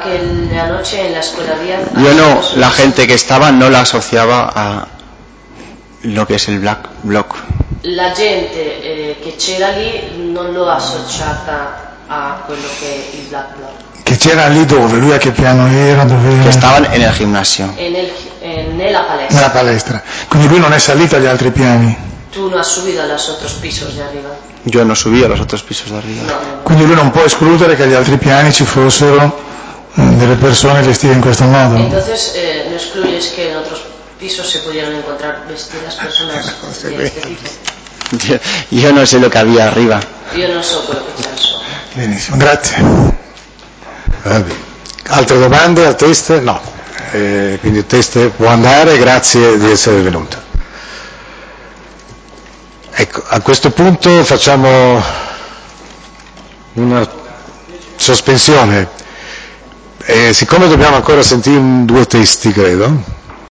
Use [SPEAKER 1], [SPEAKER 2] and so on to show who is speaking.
[SPEAKER 1] que anoche en la escuela Díaz...
[SPEAKER 2] Yo no, la gente que estaba no la asociaba a lo che è il Black Bloc.
[SPEAKER 1] La gente che c'era lì non l'ho associata a quello che è il Black Bloc.
[SPEAKER 3] Che c'era lì dove? Lui a che piano era? Dove...
[SPEAKER 2] Che stavano nel gimnasio.
[SPEAKER 1] Nella palestra.
[SPEAKER 3] Nella palestra. Quindi lui non è salito agli altri piani?
[SPEAKER 1] Tu no has subido a los otros pisos de arriba.
[SPEAKER 2] Yo no subí a los otros pisos de arriba.
[SPEAKER 1] No.
[SPEAKER 3] Quindi lui non può escludere che agli altri piani ci fossero delle persone vestite in questo modo?
[SPEAKER 1] Entonces no excluyes que en otros pisos se pudieran encontrar vestidas personas de este tipo.
[SPEAKER 2] Io non so lo che había arriba.
[SPEAKER 1] Io non so quello che c'è al suolo.
[SPEAKER 3] Benissimo, grazie.
[SPEAKER 4] Altre domande al test? No. Quindi il test può andare, grazie di essere venuto. Ecco, a questo punto facciamo una sospensione. Siccome dobbiamo ancora sentire 2 testi, credo,